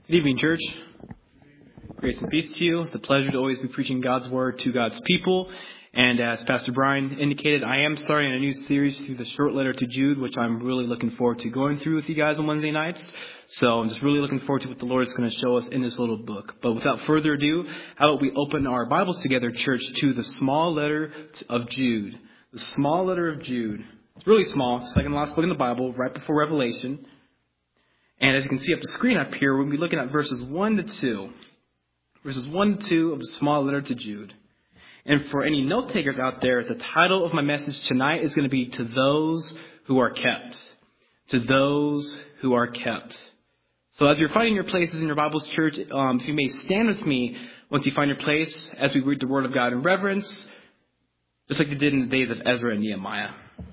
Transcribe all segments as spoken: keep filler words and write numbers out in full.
Good evening, church. Grace and peace to you. It's a pleasure to always be preaching God's word to God's people. And as Pastor Brian indicated, I am starting a new series through the short letter to Jude, which I'm really looking forward to going through with you guys on Wednesday nights. So I'm just really looking forward to what the Lord is going to show us in this little book. But without further ado, how about we open our Bibles together, church, to the small letter of Jude. The small letter of Jude. It's really small, second to last book in the Bible, right before Revelation. And as you can see up the screen up here, we'll be looking at verses one to two. Verses one to two of the small letter to Jude. And for any note takers out there, the title of my message tonight is going to be To Those Who Are Kept. To Those Who Are Kept. So as you're finding your places in your Bible's church, um, if you may stand with me once you find your place as we read the Word of God in reverence, just like they did in the days of Ezra and Nehemiah.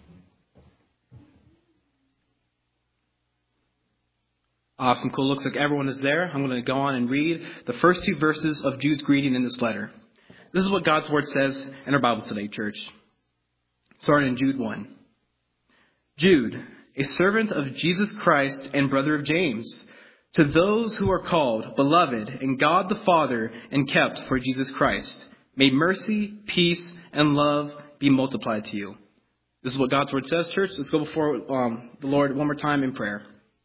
Awesome, cool. Looks like everyone is there. I'm going to go on and read the first two verses of Jude's greeting in this letter. This is what God's Word says in our Bibles today, church. Starting in Jude one. Jude, a servant of Jesus Christ and brother of James, to those who are called, beloved, in God the Father, and kept for Jesus Christ, may mercy, peace, and love be multiplied to you. This is what God's Word says, church. Let's go before um, the Lord one more time in prayer.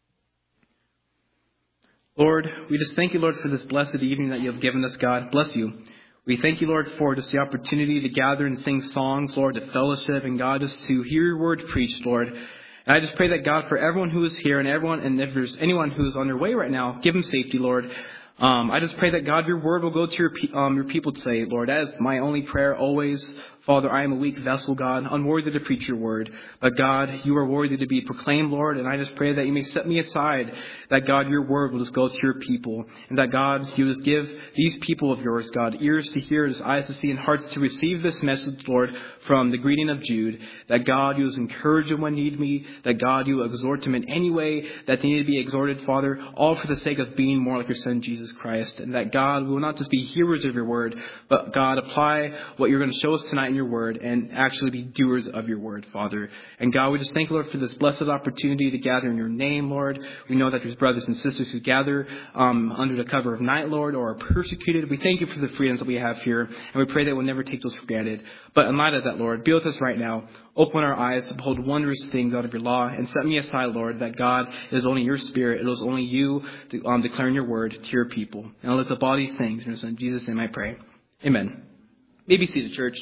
Lord, we just thank you, Lord, for this blessed evening that you have given us, God. Bless you. We thank you, Lord, for just the opportunity to gather and sing songs, Lord, to fellowship, and God, just to hear your word preached, Lord. And I just pray that, God, for everyone who is here and everyone, and if there's anyone who is on their way right now, give them safety, Lord. Um, I just pray that, God, your word will go to your, um, your people today, Lord. That is my only prayer always. Father, I am a weak vessel, God, unworthy to preach your word. But, God, you are worthy to be proclaimed, Lord. And I just pray that you may set me aside, that, God, your word will just go to your people. And that, God, you just give these people of yours, God, ears to hear, eyes to see, and hearts to receive this message, Lord, from the greeting of Jude. That, God, you just encourage them when need be. That, God, you exhort them in any way that they need to be exhorted, Father, all for the sake of being more like your Son, Jesus Christ. And that, God, we will not just be hearers of your word, but, God, apply what you're going to show us tonight in your word and actually be doers of your word, Father. And God, we just thank you, Lord, for this blessed opportunity to gather in your name, Lord. We know that there's brothers and sisters who gather um, under the cover of night, Lord, or are persecuted. We thank you for the freedoms that we have here, and we pray that we'll never take those for granted. But in light of that, Lord, be with us right now. Open our eyes to behold wondrous things out of your law, and set me aside, Lord, that God, it is only your spirit, it is only you to, um, declaring your word to your people. And I'll lift up all these things in your Son, Jesus' name I pray. Amen. May be seated, church.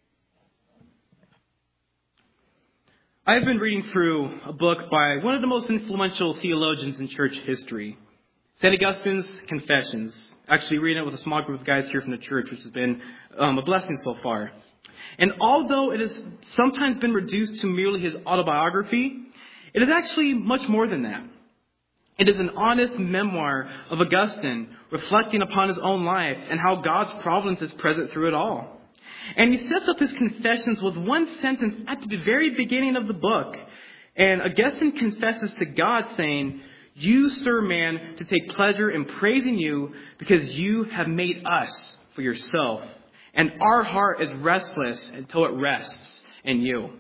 I've been reading through a book by one of the most influential theologians in church history, Saint Augustine's Confessions. Actually reading it with a small group of guys here from the church, which has been um, a blessing so far. And although it has sometimes been reduced to merely his autobiography, it is actually much more than that. It is an honest memoir of Augustine reflecting upon his own life and how God's providence is present through it all. And he sets up his confessions with one sentence at the very beginning of the book. And Augustine confesses to God saying, "You stir man to take pleasure in praising you because you have made us for yourself. And our heart is restless until it rests in you."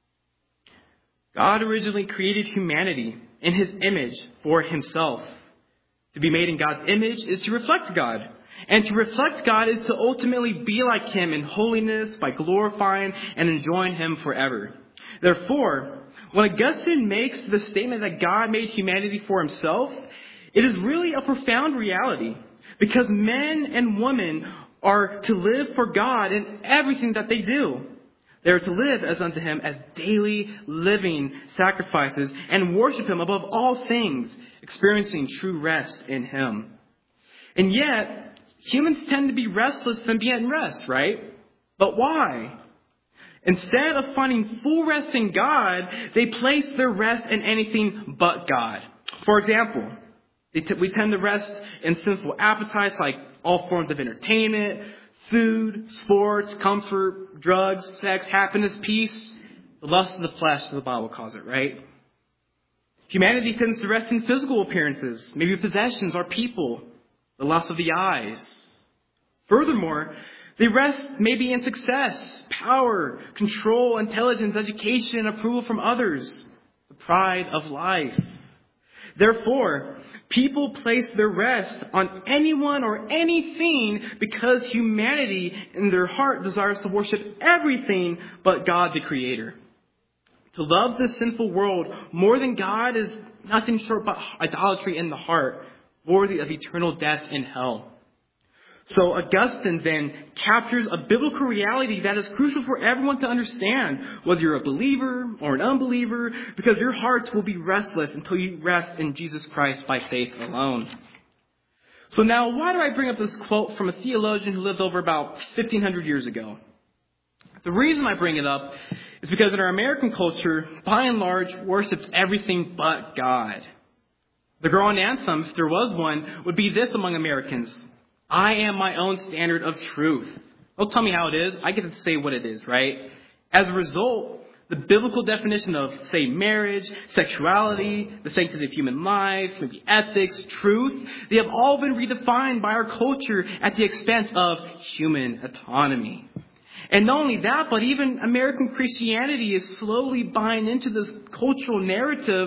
God originally created humanity in his image for himself. To be made in God's image is to reflect God. And to reflect God is to ultimately be like him in holiness by glorifying and enjoying him forever. Therefore, when Augustine makes the statement that God made humanity for himself, it is really a profound reality. Because men and women are to live for God in everything that they do. They are to live as unto him as daily living sacrifices and worship him above all things, experiencing true rest in him. And yet, humans tend to be restless than be at rest, right? But why? Instead of finding full rest in God, they place their rest in anything but God. For example, they t- we tend to rest in sinful appetites like all forms of entertainment, food, sports, comfort, drugs, sex, happiness, peace, the lust of the flesh, as the Bible calls it, right? Humanity tends to rest in physical appearances, maybe possessions or people, the lust of the eyes. Furthermore, they rest maybe in success, power, control, intelligence, education, approval from others, the pride of life. Therefore, people place their rest on anyone or anything because humanity in their heart desires to worship everything but God the Creator. To love this sinful world more than God is nothing short but idolatry in the heart, worthy of eternal death in hell. So Augustine then captures a biblical reality that is crucial for everyone to understand, whether you're a believer or an unbeliever, because your hearts will be restless until you rest in Jesus Christ by faith alone. So now, why do I bring up this quote from a theologian who lived over about fifteen hundred years ago? The reason I bring it up is because in our American culture, by and large, worships everything but God. The growing anthem, if there was one, would be this among Americans: I am my own standard of truth. Don't tell me how it is. I get to say what it is, right? As a result, the biblical definition of, say, marriage, sexuality, the sanctity of human life, maybe ethics, truth, they have all been redefined by our culture at the expense of human autonomy. And not only that, but even American Christianity is slowly buying into this cultural narrative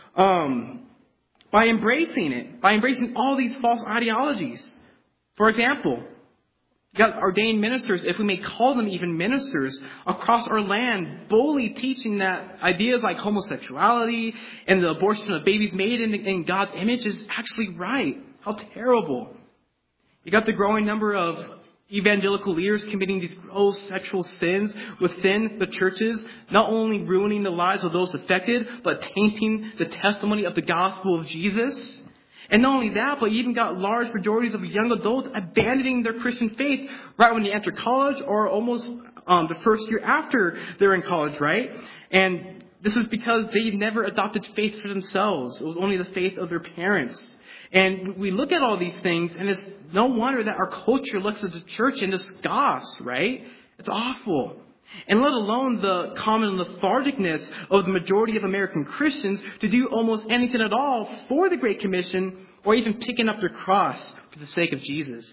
um, by embracing it, by embracing all these false ideologies. For example, you got ordained ministers, if we may call them even ministers, across our land, boldly teaching that ideas like homosexuality and the abortion of babies made in, in God's image is actually right. How terrible. You got the growing number of evangelical leaders committing these gross sexual sins within the churches, not only ruining the lives of those affected, but tainting the testimony of the gospel of Jesus. And not only that, but you even got large majorities of young adults abandoning their Christian faith right when they enter college or almost um, the first year after they're in college, right? And this is because they never adopted faith for themselves. It was only the faith of their parents. And we look at all these things, and it's no wonder that our culture looks at the church and just scoffs, right? It's awful. And let alone the common lethargicness of the majority of American Christians to do almost anything at all for the Great Commission or even picking up their cross for the sake of Jesus.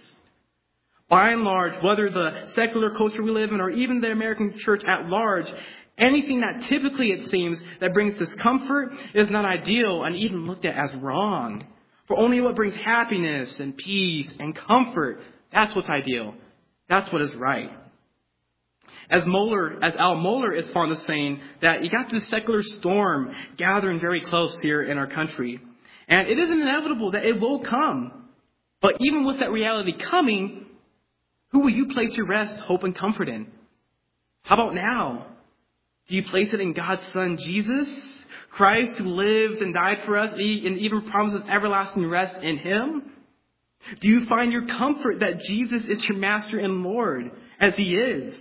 By and large, whether the secular culture we live in or even the American church at large, anything that typically, it seems, that brings discomfort is not ideal and even looked at as wrong. For only what brings happiness and peace and comfort, that's what's ideal. That's what is right. As Moeller, as Al Mohler is fond of saying, that you got this secular storm gathering very close here in our country. And it is inevitable that it will come. But even with that reality coming, who will you place your rest, hope, and comfort in? How about now? Do you place it in God's Son, Jesus, Christ, who lived and died for us and even promises everlasting rest in Him? Do you find your comfort that Jesus is your Master and Lord, as He is?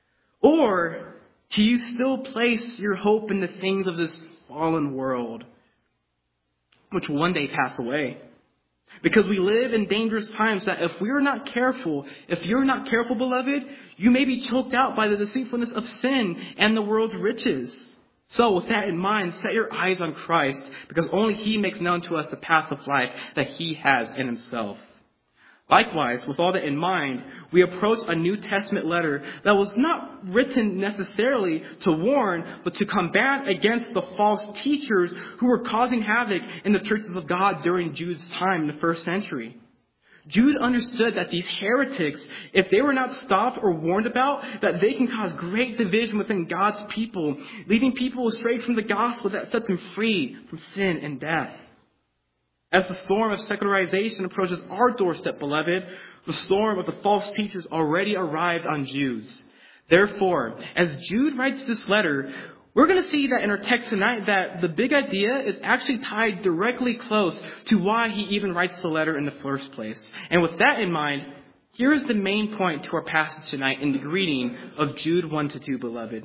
Or do you still place your hope in the things of this fallen world, which will one day pass away? Because we live in dangerous times that if we are not careful, if you're not careful, beloved, you may be choked out by the deceitfulness of sin and the world's riches. So with that in mind, set your eyes on Christ, because only He makes known to us the path of life that He has in Himself. Likewise, with all that in mind, we approach a New Testament letter that was not written necessarily to warn, but to combat against the false teachers who were causing havoc in the churches of God during Jude's time in the first century. Jude understood that these heretics, if they were not stopped or warned about, that they can cause great division within God's people, leading people astray from the gospel that sets them free from sin and death. As the storm of secularization approaches our doorstep, beloved, the storm of the false teachers already arrived on Jews. Therefore, as Jude writes this letter, we're going to see that in our text tonight that the big idea is actually tied directly close to why he even writes the letter in the first place. And with that in mind, here is the main point to our passage tonight in the greeting of Jude one to two, beloved.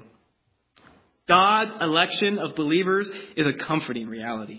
God's election of believers is a comforting reality.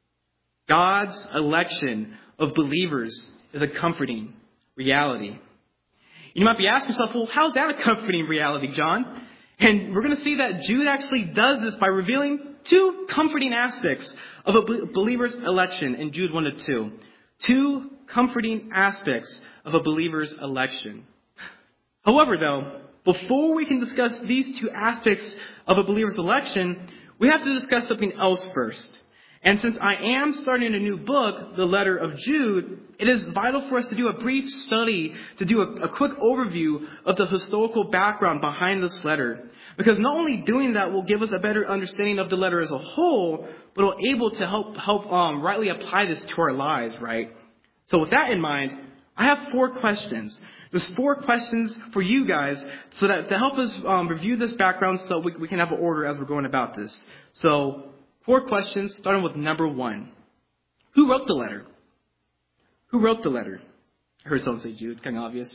God's election of believers is a comforting reality. You might be asking yourself, well, how's that a comforting reality, John? And we're going to see that Jude actually does this by revealing two comforting aspects of a believer's election in Jude one to two. Two comforting aspects of a believer's election. However, though, before we can discuss these two aspects of a believer's election, we have to discuss something else first. And since I am starting a new book, the letter of Jude, it is vital for us to do a brief study, to do a, a quick overview of the historical background behind this letter. Because not only doing that will give us a better understanding of the letter as a whole, but will able to help help um, rightly apply this to our lives, right? So with that in mind, I have four questions. There's four questions for you guys so that to help us um, review this background so we, we can have an order as we're going about this. So four questions, starting with number one. Who wrote the letter? Who wrote the letter? I heard someone say Jude. It's kind of obvious.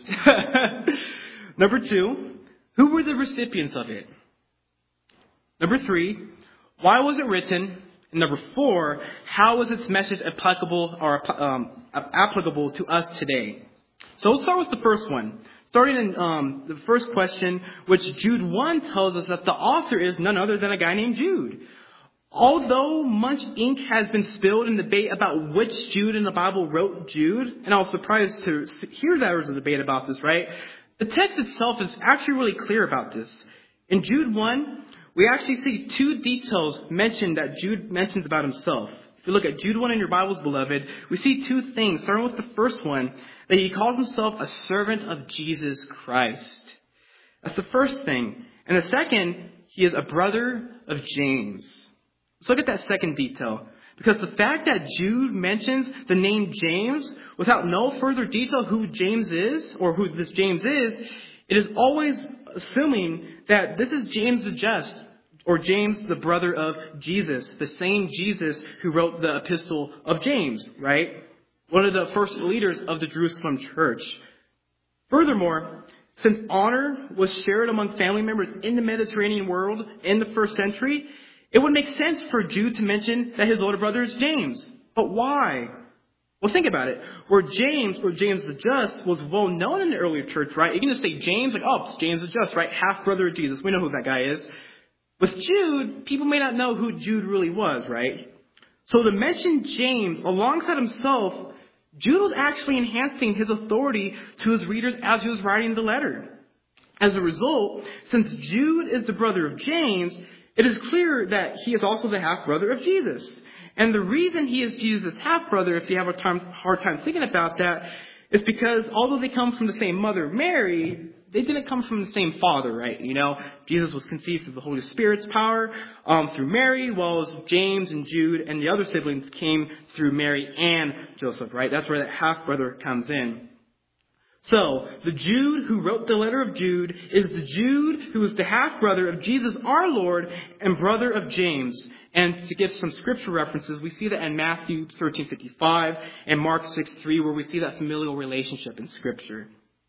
Number two, who were the recipients of it? Number three, why was it written? And number four, how is its message applicable or um, applicable to us today? So let's start with the first one. Starting in um, the first question, which Jude one tells us that the author is none other than a guy named Jude. Although much ink has been spilled in debate about which Jude in the Bible wrote Jude, and I was surprised to hear there was a debate about this, right? The text itself is actually really clear about this. In Jude one, we actually see two details mentioned that Jude mentions about himself. If you look at Jude one in your Bibles, beloved, we see two things. Starting with the first one, that he calls himself a servant of Jesus Christ. That's the first thing. And the second, he is a brother of James. Let's look at that second detail. Because the fact that Jude mentions the name James without no further detail who James is or who this James is, it is always assuming that this is James the Just or James the brother of Jesus, the same Jesus who wrote the epistle of James, right? One of the first leaders of the Jerusalem church. Furthermore, since honor was shared among family members in the Mediterranean world in the first century, it would make sense for Jude to mention that his older brother is James. But why? Well, think about it. Where James, or James the Just, was well known in the earlier church, right? You can just say James, like, oh, it's James the Just, right? Half brother of Jesus. We know who that guy is. With Jude, people may not know who Jude really was, right? So to mention James alongside himself, Jude was actually enhancing his authority to his readers as he was writing the letter. As a result, since Jude is the brother of James, it is clear that he is also the half-brother of Jesus. And the reason he is Jesus' half-brother, if you have a time, hard time thinking about that, is because although they come from the same mother, Mary, they didn't come from the same father, right? You know, Jesus was conceived through the Holy Spirit's power um, through Mary, while as James and Jude and the other siblings came through Mary and Joseph, right? That's where that half-brother comes in. So, the Jude who wrote the letter of Jude is the Jude who is the half-brother of Jesus our Lord and brother of James. And to give some scripture references, we see that in Matthew thirteen fifty-five and Mark six three, where we see that familial relationship in Scripture.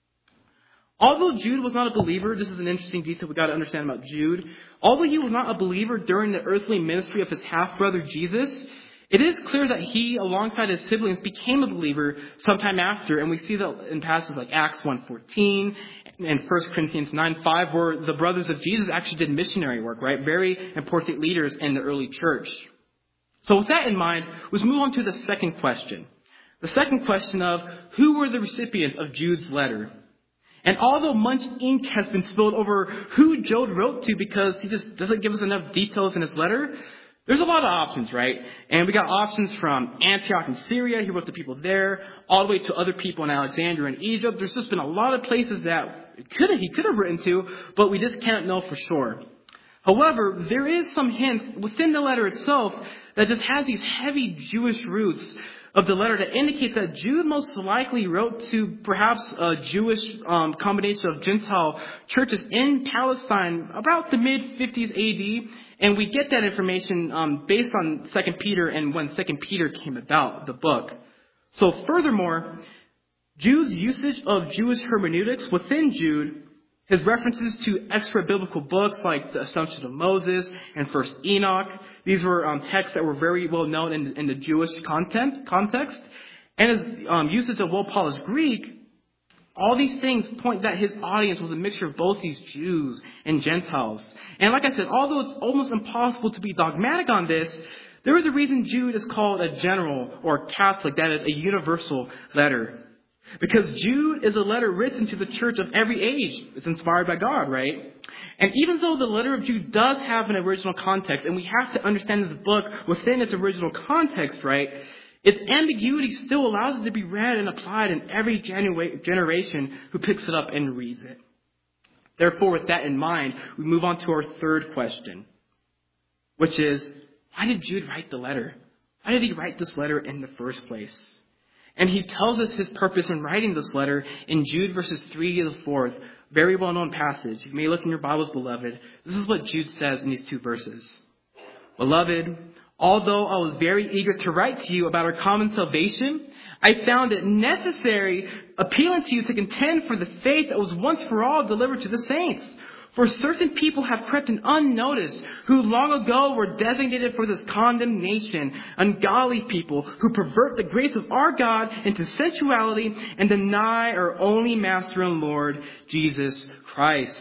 Although Jude was not a believer, this is an interesting detail we've got to understand about Jude. Although he was not a believer during the earthly ministry of his half-brother Jesus, it is clear that he, alongside his siblings, became a believer sometime after. And we see that in passages like Acts one fourteen and First Corinthians nine five, where the brothers of Jesus actually did missionary work, right? Very important leaders in the early church. So with that in mind, let's move on to the second question. The second question of who were the recipients of Jude's letter? And although much ink has been spilled over who Jude wrote to because he just doesn't give us enough details in his letter, there's a lot of options, right? And we got options from Antioch in Syria. He wrote to people there, all the way to other people in Alexandria and Egypt. There's just been a lot of places that could have, he could have written to, but we just can't know for sure. However, there is some hint within the letter itself that just has these heavy Jewish roots of the letter that indicate that Jude most likely wrote to perhaps a Jewish um, combination of Gentile churches in Palestine about the mid fifties A D. And we get that information um, based on Second Peter and when Second Peter came about, the book. So furthermore, Jude's usage of Jewish hermeneutics within Jude, his references to extra-biblical books like the Assumption of Moses and First Enoch, these were um, texts that were very well known in, in the Jewish content, context. And his um, usage of Will Paul's Greek, all these things point that his audience was a mixture of both these Jews and Gentiles. And like I said, although it's almost impossible to be dogmatic on this, there is a reason Jude is called a general or Catholic, that is a universal letter. Because Jude is a letter written to the church of every age. It's inspired by God, right? And even though the letter of Jude does have an original context, and we have to understand the book within its original context, right? Its ambiguity still allows it to be read and applied in every genera- generation who picks it up and reads it. Therefore, with that in mind, we move on to our third question, which is, why did Jude write the letter? Why did he write this letter in the first place? And he tells us his purpose in writing this letter in Jude verses three to the fourth. Very well-known passage. You may look in your Bibles, beloved. This is what Jude says in these two verses. Beloved, although I was very eager to write to you about our common salvation, I found it necessary, appealing to you, to contend for the faith that was once for all delivered to the saints. For certain people have crept in unnoticed, who long ago were designated for this condemnation, ungodly people who pervert the grace of our God into sensuality and deny our only Master and Lord, Jesus Christ.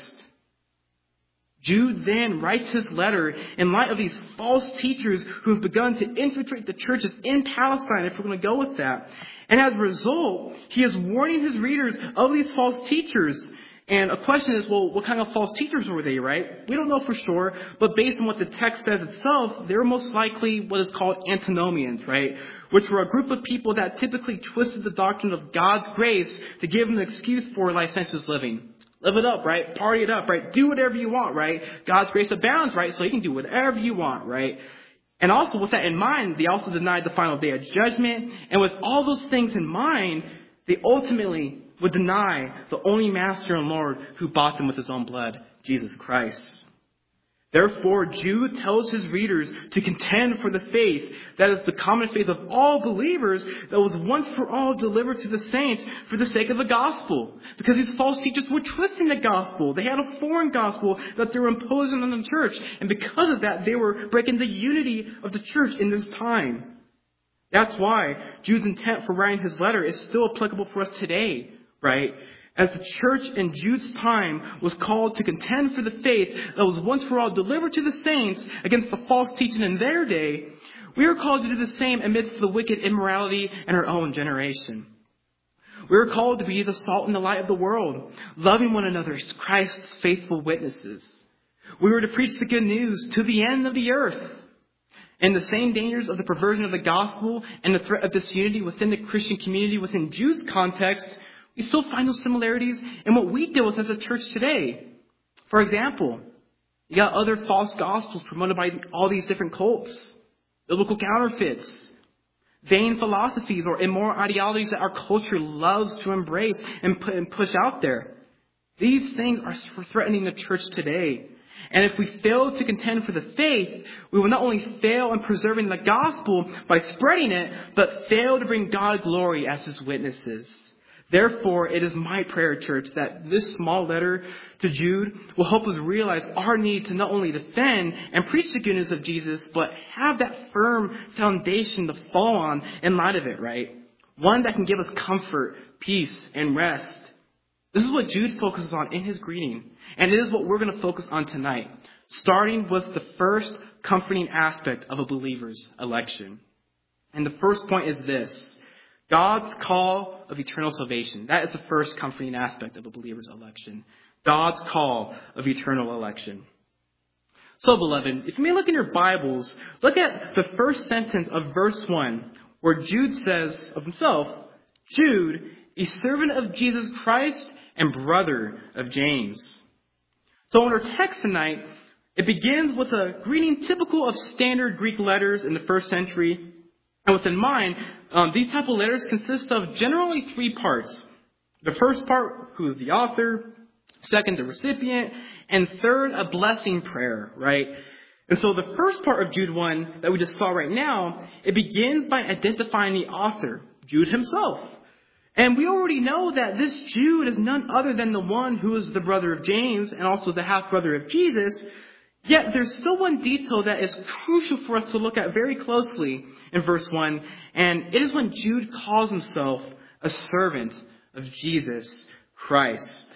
Jude then writes his letter in light of these false teachers who have begun to infiltrate the churches in Palestine, if we're going to go with that. And as a result, he is warning his readers of these false teachers. And a question is, well, what kind of false teachers were they, right? We don't know for sure, but based on what the text says itself, they were most likely what is called antinomians, right? Which were a group of people that typically twisted the doctrine of God's grace to give them an excuse for licentious living. Live it up, right? Party it up, right? Do whatever you want, right? God's grace abounds, right? So you can do whatever you want, right? And also with that in mind, they also denied the final day of judgment. And with all those things in mind, they ultimately would deny the only Master and Lord who bought them with his own blood, Jesus Christ. Therefore, Jude tells his readers to contend for the faith that is the common faith of all believers that was once for all delivered to the saints for the sake of the gospel. Because these false teachers were twisting the gospel. They had a foreign gospel that they were imposing on the church. And because of that, they were breaking the unity of the church in this time. That's why Jude's intent for writing his letter is still applicable for us today, right? As the church in Jude's time was called to contend for the faith that was once for all delivered to the saints against the false teaching in their day, we are called to do the same amidst the wicked immorality in our own generation. We are called to be the salt and the light of the world, loving one another as Christ's faithful witnesses. We were to preach the good news to the end of the earth. And the same dangers of the perversion of the gospel and the threat of disunity within the Christian community within Jude's context, we still find those similarities in what we deal with as a church today. For example, you got other false gospels promoted by all these different cults, biblical counterfeits, vain philosophies or immoral ideologies that our culture loves to embrace and put and push out there. These things are threatening the church today. And if we fail to contend for the faith, we will not only fail in preserving the gospel by spreading it, but fail to bring God glory as his witnesses. Therefore, it is my prayer, church, that this small letter to Jude will help us realize our need to not only defend and preach the goodness of Jesus, but have that firm foundation to fall on in light of it, right? One that can give us comfort, peace, and rest. This is what Jude focuses on in his greeting, and it is what we're going to focus on tonight, starting with the first comforting aspect of a believer's election. And the first point is this: God's call of eternal salvation. That is the first comforting aspect of a believer's election. God's call of eternal election. So, beloved, if you may look in your Bibles, look at the first sentence of verse one, where Jude says of himself, Jude, a servant of Jesus Christ and brother of James. So in our text tonight, it begins with a greeting typical of standard Greek letters in the first century. And with in mind, um, these type of letters consist of generally three parts. The first part, who is the author. Second, the recipient. And third, a blessing prayer, right? And so the first part of Jude one that we just saw right now, it begins by identifying the author, Jude himself. And we already know that this Jude is none other than the one who is the brother of James and also the half-brother of Jesus. Yet there's still one detail that is crucial for us to look at very closely in verse one. And it is when Jude calls himself a servant of Jesus Christ.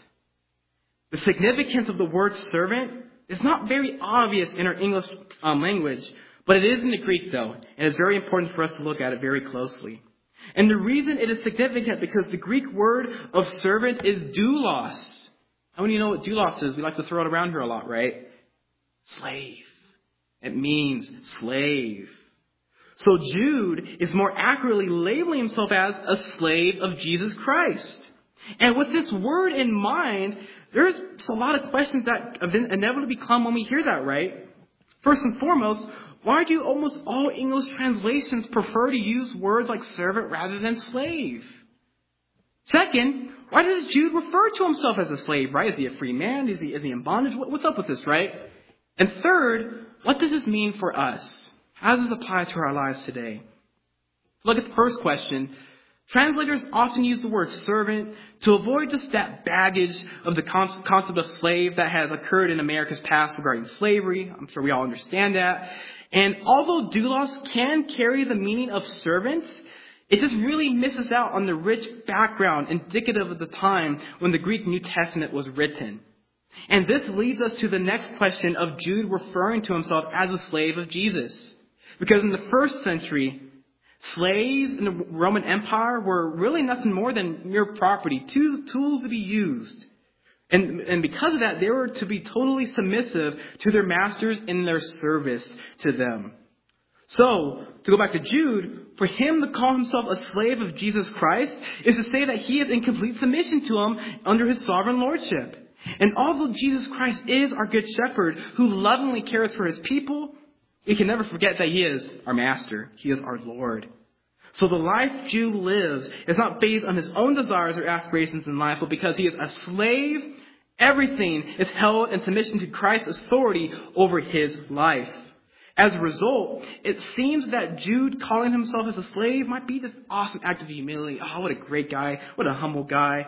The significance of the word servant is not very obvious in our English um, language, but it is in the Greek though. And it's very important for us to look at it very closely. And the reason it is significant because the Greek word of servant is doulos. How many of you know what doulos is? We like to throw it around here a lot, right? Slave. It means slave. So Jude is more accurately labeling himself as a slave of Jesus Christ. And with this word in mind, there's a lot of questions that inevitably come when we hear that, right? First and foremost, why do almost all English translations prefer to use words like servant rather than slave? Second, why does Jude refer to himself as a slave, right? Is he a free man? Is he, is he in bondage? What's up with this, right? And third, what does this mean for us? How does this apply to our lives today? Look at the first question. Translators often use the word servant to avoid just that baggage of the concept of slave that has occurred in America's past regarding slavery. I'm sure we all understand that. And although doulos can carry the meaning of servant, it just really misses out on the rich background indicative of the time when the Greek New Testament was written. And this leads us to the next question of Jude referring to himself as a slave of Jesus. Because in the first century, slaves in the Roman Empire were really nothing more than mere property, tools to be used. And, and because of that, they were to be totally submissive to their masters in their service to them. So, to go back to Jude, for him to call himself a slave of Jesus Christ is to say that he is in complete submission to him under his sovereign lordship. And although Jesus Christ is our good shepherd who lovingly cares for his people, we can never forget that he is our master. He is our Lord. So the life Jude lives is not based on his own desires or aspirations in life, but because he is a slave, everything is held in submission to Christ's authority over his life. As a result, it seems that Jude calling himself as a slave might be this awesome act of humility. Oh, what a great guy. What a humble guy.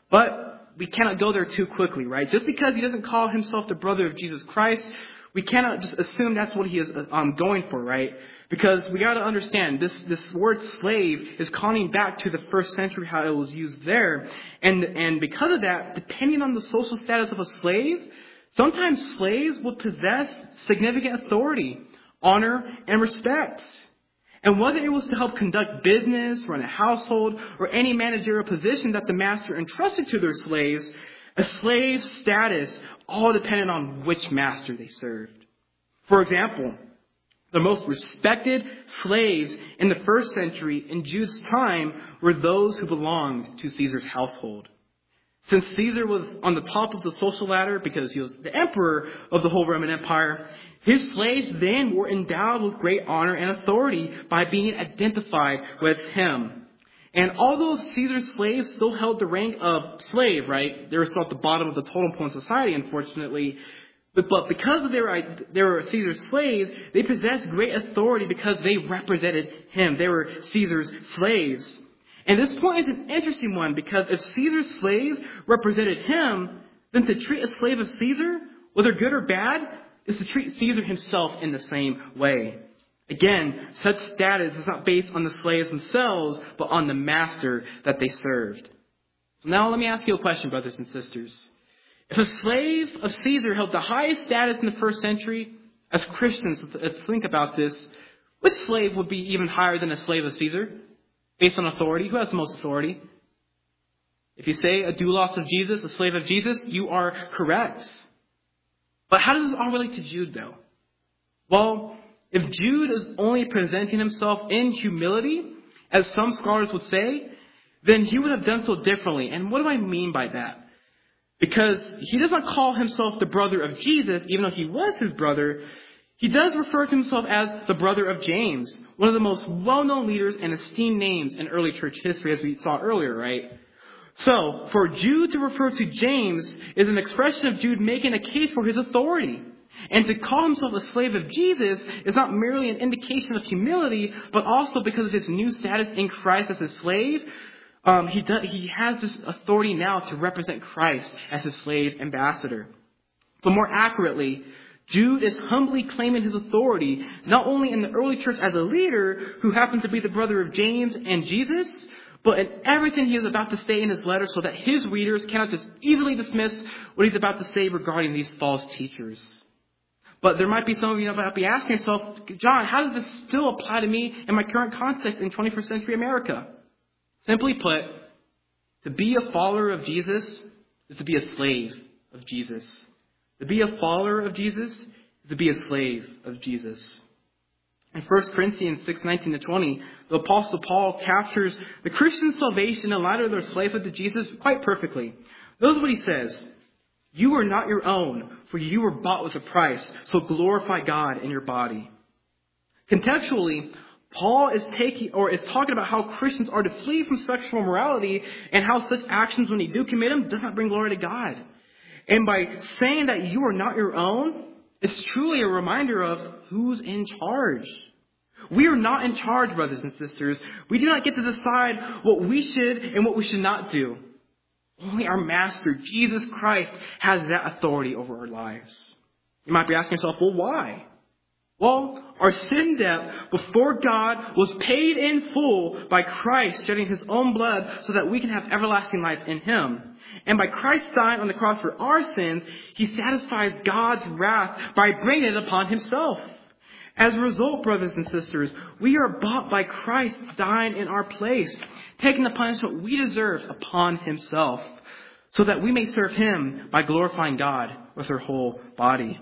But we cannot go there too quickly, right? Just because he doesn't call himself the brother of Jesus Christ, we cannot just assume that's what he is um, going for, right? Because we got to understand this, this word slave is calling back to the first century, how it was used there. And, and because of that, depending on the social status of a slave, sometimes slaves will possess significant authority, honor, and respect. And whether it was to help conduct business, run a household, or any managerial position that the master entrusted to their slaves, a slave's status all depended on which master they served. For example, the most respected slaves in the first century in Jude's time were those who belonged to Caesar's household. Since Caesar was on the top of the social ladder because he was the emperor of the whole Roman Empire, his slaves then were endowed with great honor and authority by being identified with him. And although Caesar's slaves still held the rank of slave, right, they were still at the bottom of the totem pole in society, unfortunately. But, but because of their, they were Caesar's slaves, they possessed great authority because they represented him. They were Caesar's slaves. And this point is an interesting one because if Caesar's slaves represented him, then to treat a slave of Caesar, whether good or bad, is to treat Caesar himself in the same way. Again, such status is not based on the slaves themselves, but on the master that they served. So now let me ask you a question, brothers and sisters. If a slave of Caesar held the highest status in the first century, as Christians, let's think about this, which slave would be even higher than a slave of Caesar? Based on authority, who has the most authority? If you say a doulos of Jesus, a slave of Jesus, you are correct. But how does this all relate to Jude, though? Well, if Jude is only presenting himself in humility, as some scholars would say, then he would have done so differently. And what do I mean by that? Because he does not call himself the brother of Jesus, even though he was his brother. He does refer to himself as the brother of James, one of the most well-known leaders and esteemed names in early church history, as we saw earlier, right? So, for Jude to refer to James is an expression of Jude making a case for his authority. And to call himself a slave of Jesus is not merely an indication of humility, but also because of his new status in Christ as a slave. Um, he, does, he has this authority now to represent Christ as his slave ambassador. But more accurately, Jude is humbly claiming his authority, not only in the early church as a leader who happens to be the brother of James and Jesus, but in everything he is about to say in his letter so that his readers cannot just easily dismiss what he's about to say regarding these false teachers. But there might be some of you that might be asking yourself, John, how does this still apply to me in my current context in twenty-first century America? Simply put, to be a follower of Jesus is to be a slave of Jesus. To be a follower of Jesus is to be a slave of Jesus. In First Corinthians six, nineteen to twenty, the Apostle Paul captures the Christian salvation in light of their slavehood to Jesus quite perfectly. Notice what he says. You are not your own, for you were bought with a price, so glorify God in your body. Contextually, Paul is taking or is talking about how Christians are to flee from sexual immorality and how such actions, when they do commit them, does not bring glory to God. And by saying that you are not your own, it's truly a reminder of who's in charge. We are not in charge, brothers and sisters. We do not get to decide what we should and what we should not do. Only our Master, Jesus Christ, has that authority over our lives. You might be asking yourself, well, why? Well, our sin debt before God was paid in full by Christ shedding his own blood so that we can have everlasting life in him. And by Christ dying on the cross for our sins, he satisfies God's wrath by bringing it upon himself. As a result, brothers and sisters, we are bought by Christ dying in our place, taking the punishment we deserve upon himself, so that we may serve him by glorifying God with our whole body.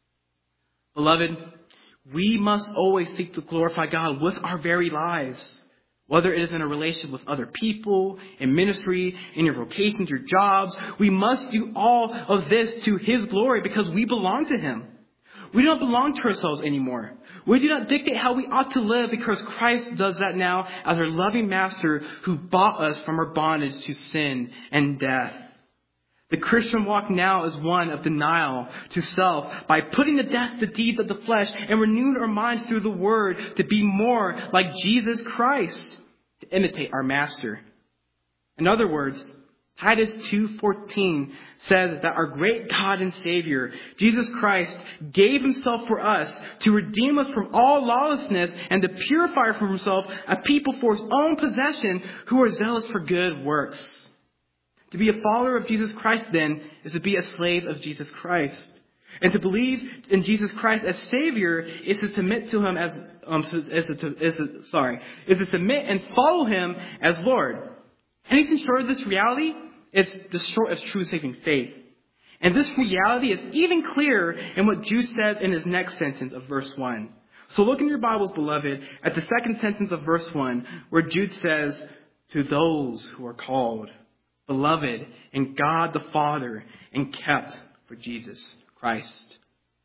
Beloved, we must always seek to glorify God with our very lives, whether it is in a relation with other people, in ministry, in your vocations, your jobs. We must do all of this to his glory because we belong to him. We do not belong to ourselves anymore. We do not dictate how we ought to live because Christ does that now as our loving master who bought us from our bondage to sin and death. The Christian walk now is one of denial to self by putting to death the deeds of the flesh and renewing our minds through the word to be more like Jesus Christ, to imitate our master. In other words, Titus two fourteen says that our great God and Savior, Jesus Christ, gave himself for us to redeem us from all lawlessness and to purify from himself a people for his own possession who are zealous for good works. To be a follower of Jesus Christ, then, is to be a slave of Jesus Christ. And to believe in Jesus Christ as Savior is to submit to him as, um, is to, is to, sorry, is to submit and follow him as Lord. Anything short of this reality is the short of true saving faith. And this reality is even clearer in what Jude said in his next sentence of verse one. So look in your Bibles, beloved, at the second sentence of verse one, where Jude says, to those who are called, beloved in God the Father, and kept for Jesus Christ.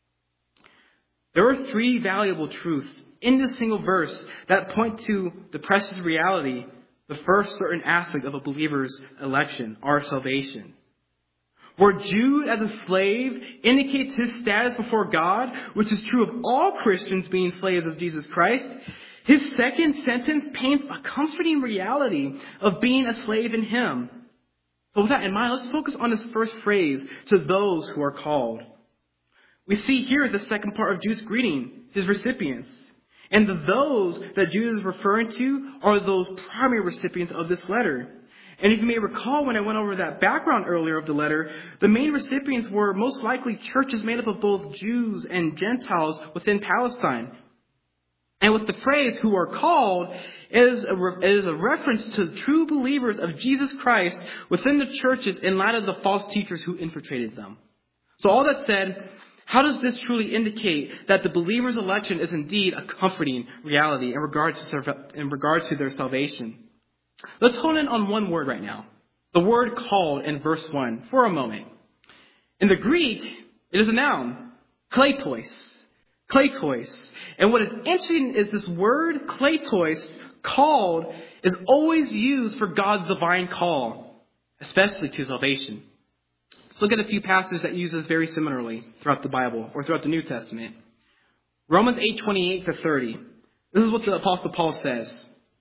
There are three valuable truths in this single verse that point to the precious reality, the first certain aspect of a believer's election, our salvation. Where Jude, as a slave, indicates his status before God, which is true of all Christians being slaves of Jesus Christ, his second sentence paints a comforting reality of being a slave in him. So with that in mind, let's focus on this first phrase, to those who are called. We see here the second part of Jude's greeting, his recipients. And the those that Jude is referring to are those primary recipients of this letter. And if you may recall when I went over that background earlier of the letter, the main recipients were most likely churches made up of both Jews and Gentiles within Palestine. And with the phrase, who are called, is a, is a reference to true believers of Jesus Christ within the churches in light of the false teachers who infiltrated them. So all that said, how does this truly indicate that the believer's election is indeed a comforting reality in regards to, in regards to their salvation? Let's hone in on one word right now. The word called in verse one for a moment. In the Greek, it is a noun, kletos. Kletos. And what is interesting is this word, kletos, called, is always used for God's divine call, especially to salvation. Let's look at a few passages that use this very similarly throughout the Bible or throughout the New Testament. Romans eight twenty-eight to thirty. This is what the Apostle Paul says.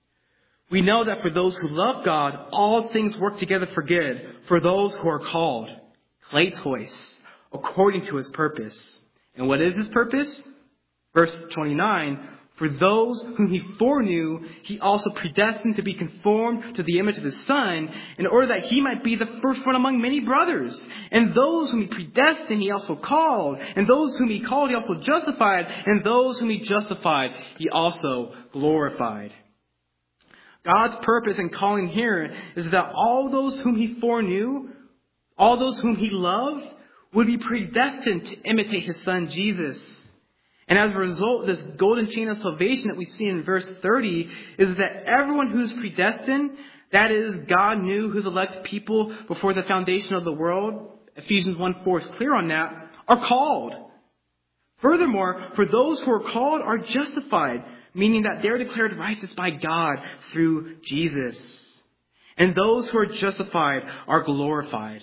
We know that for those who love God, all things work together for good, for those who are called, kletos, according to his purpose. And what is his purpose? Verse twenty-nine, for those whom he foreknew, he also predestined to be conformed to the image of his Son, in order that he might be the firstborn among many brothers. And those whom he predestined, he also called. And those whom he called, he also justified. And those whom he justified, he also glorified. God's purpose in calling here is that all those whom he foreknew, all those whom he loved, would be predestined to imitate his son Jesus. And as a result, this golden chain of salvation that we see in verse thirty is that everyone who's predestined, that is, God knew his elect people before the foundation of the world, Ephesians one four is clear on that, are called. Furthermore, for those who are called are justified, meaning that they're declared righteous by God through Jesus. And those who are justified are glorified.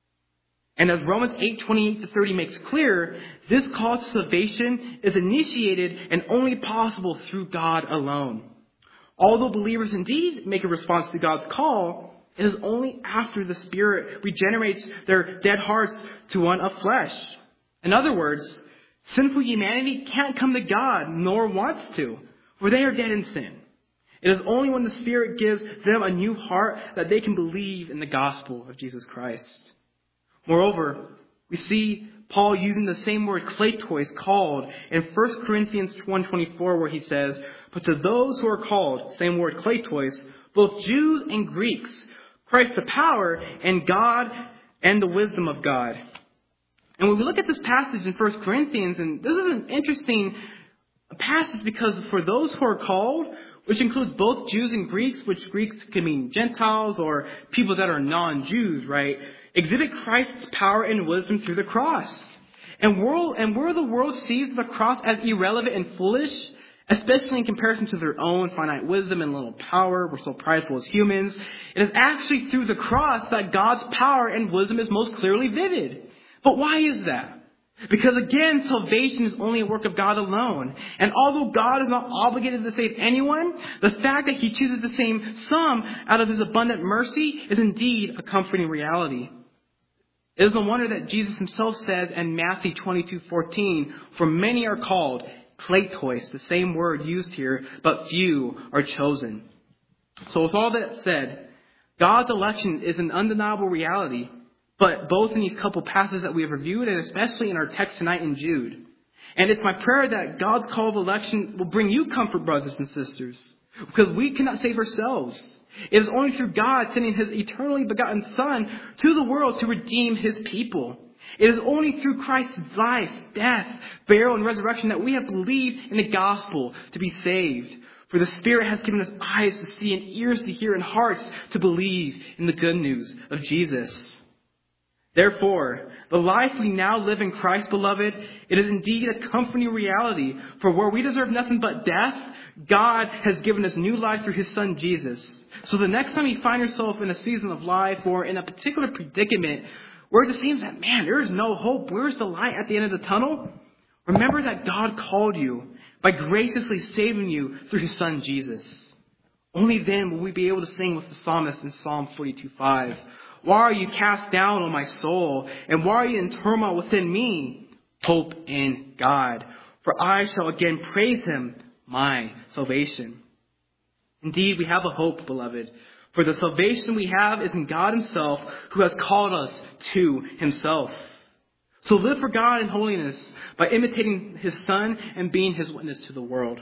And as Romans eight twenty-eight to thirty makes clear, this call to salvation is initiated and only possible through God alone. Although believers indeed make a response to God's call, it is only after the Spirit regenerates their dead hearts to one of flesh. In other words, sinful humanity can't come to God, nor wants to, for they are dead in sin. It is only when the Spirit gives them a new heart that they can believe in the gospel of Jesus Christ. Moreover, we see Paul using the same word kleitois, called, in First Corinthians one twenty-four, where he says, "But to those who are called," same word kleitois, "both Jews and Greeks, Christ the power and God and the wisdom of God." And when we look at this passage in First Corinthians, and this is an interesting passage because for those who are called, which includes both Jews and Greeks, which Greeks can mean Gentiles or people that are non-Jews, right, exhibit Christ's power and wisdom through the cross. And, world, and where the world sees the cross as irrelevant and foolish, especially in comparison to their own finite wisdom and little power, we're so prideful as humans, it is actually through the cross that God's power and wisdom is most clearly vivid. But why is that? Because again, salvation is only a work of God alone. And although God is not obligated to save anyone, the fact that he chooses to save some out of his abundant mercy is indeed a comforting reality. It is no wonder that Jesus himself said in Matthew twenty-two fourteen, "For many are called," kleitois, the same word used here, "but few are chosen." So with all that said, God's election is an undeniable reality, but both in these couple passages that we have reviewed, and especially in our text tonight in Jude. And it's my prayer that God's call of election will bring you comfort, brothers and sisters, because we cannot save ourselves. It is only through God sending his eternally begotten Son to the world to redeem his people. It is only through Christ's life, death, burial, and resurrection that we have believed in the gospel to be saved. For the Spirit has given us eyes to see and ears to hear and hearts to believe in the good news of Jesus. Therefore, the life we now live in Christ, beloved, it is indeed a comforting reality. For where we deserve nothing but death, God has given us new life through his Son, Jesus. So the next time you find yourself in a season of life or in a particular predicament where it just seems that, man, there is no hope, where's the light at the end of the tunnel? Remember that God called you by graciously saving you through his Son, Jesus. Only then will we be able to sing with the psalmist in Psalm forty-two five. "Why are you cast down, O my soul? And why are you in turmoil within me? Hope in God, for I shall again praise him, my salvation." Indeed, we have a hope, beloved, for the salvation we have is in God himself, who has called us to himself. So live for God in holiness by imitating his Son and being his witness to the world.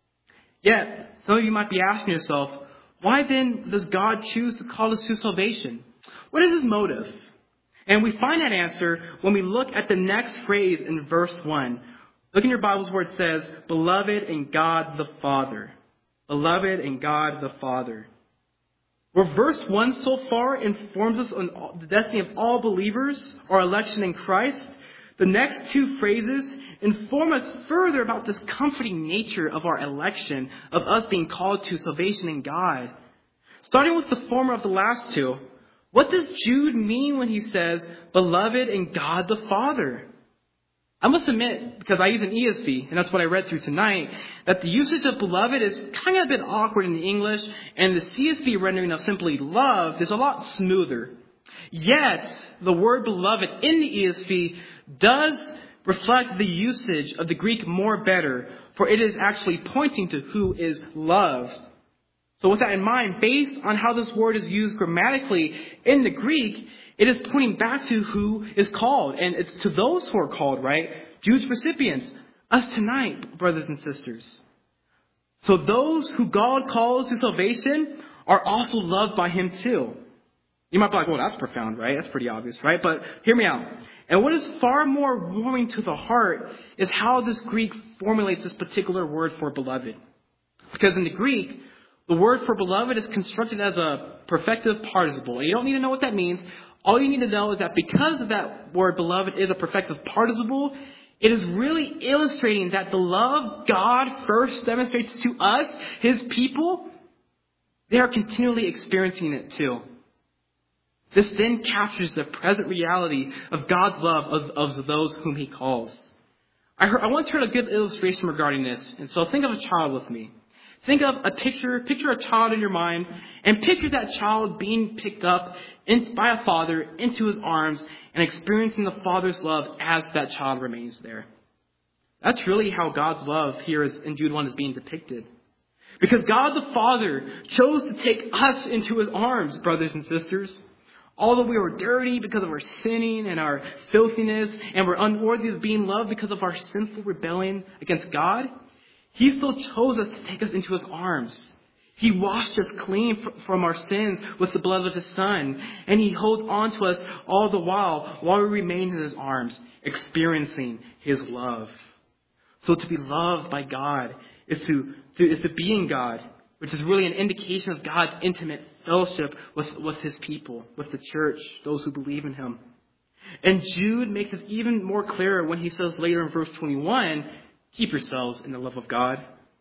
Yet, some of you might be asking yourself, why then does God choose to call us to salvation? What is his motive? And we find that answer when we look at the next phrase in verse one. Look in your Bibles where it says, "Beloved in God the Father." Beloved in God the Father. Where verse one so far informs us on the destiny of all believers, our election in Christ, the next two phrases inform us further about this comforting nature of our election, of us being called to salvation in God. Starting with the former of the last two, what does Jude mean when he says, "Beloved in God the Father"? I must admit, because I use an E S V, and that's what I read through tonight, that the usage of beloved is kind of a bit awkward in the English, and the C S V rendering of simply loved is a lot smoother. Yet, the word beloved in the E S V does reflect the usage of the Greek more better, for it is actually pointing to who is loved. So with that in mind, based on how this word is used grammatically in the Greek, it is pointing back to who is called. And it's to those who are called, right? Jude's recipients. Us tonight, brothers and sisters. So those who God calls to salvation are also loved by him too. You might be like, well, that's profound, right? That's pretty obvious, right? But hear me out. And what is far more warming to the heart is how this Greek formulates this particular word for beloved. Because in the Greek, the word for beloved is constructed as a perfective participle. And you don't need to know what that means. All you need to know is that because of that word beloved is a perfective participle, it is really illustrating that the love God first demonstrates to us, his people, they are continually experiencing it too. This then captures the present reality of God's love of, of those whom he calls. I, heard, I once heard a good illustration regarding this. And so think of a child with me. Think of a picture, picture a child in your mind, and picture that child being picked up in, by a father into his arms and experiencing the father's love as that child remains there. That's really how God's love here is, in Jude one is being depicted. Because God the Father chose to take us into his arms, brothers and sisters. Although we were dirty because of our sinning and our filthiness, and we're unworthy of being loved because of our sinful rebellion against God, he still chose us to take us into his arms. He washed us clean from our sins with the blood of his Son. And he holds on to us all the while, while we remain in his arms, experiencing his love. So to be loved by God is to, to, is to be in God, which is really an indication of God's intimate fellowship with, with his people, with the church, those who believe in him. And Jude makes it even more clear when he says later in verse twenty-one, keep yourselves in the love of God.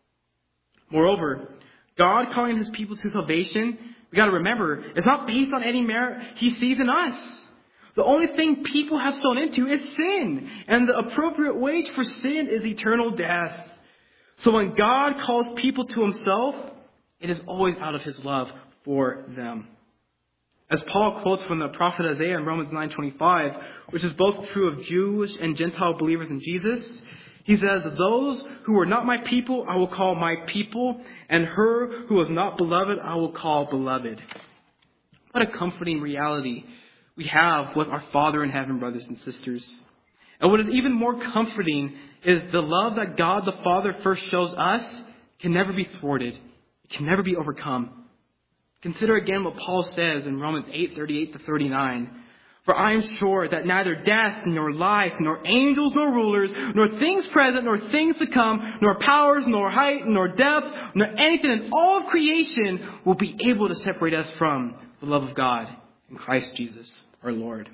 Moreover, God calling his people to salvation, we got to remember, it's not based on any merit he sees in us. The only thing people have sown into is sin. And the appropriate wage for sin is eternal death. So when God calls people to himself, it is always out of his love for them. As Paul quotes from the prophet Isaiah in Romans nine twenty-five, which is both true of Jewish and Gentile believers in Jesus, he says, those who were not my people, I will call my people, and her who was not beloved, I will call beloved. What a comforting reality we have with our Father in heaven, brothers and sisters. And what is even more comforting is the love that God the Father first shows us can never be thwarted. It can never be overcome. Consider again what Paul says in Romans eight thirty-eight to thirty-nine. For I am sure that neither death, nor life, nor angels, nor rulers, nor things present, nor things to come, nor powers, nor height, nor depth, nor anything in all of creation will be able to separate us from the love of God in Christ Jesus, our Lord.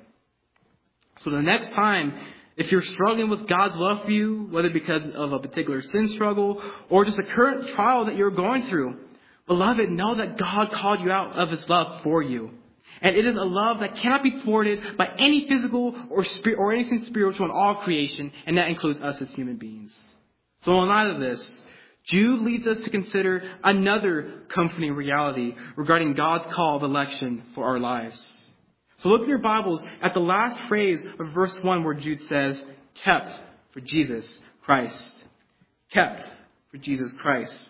So the next time, if you're struggling with God's love for you, whether because of a particular sin struggle or just a current trial that you're going through, beloved, know that God called you out of his love for you. And it is a love that cannot be thwarted by any physical or spirit or anything spiritual in all creation, and that includes us as human beings. So in light of this, Jude leads us to consider another comforting reality regarding God's call of election for our lives. So look in your Bibles at the last phrase of verse one where Jude says, kept for Jesus Christ. Kept for Jesus Christ.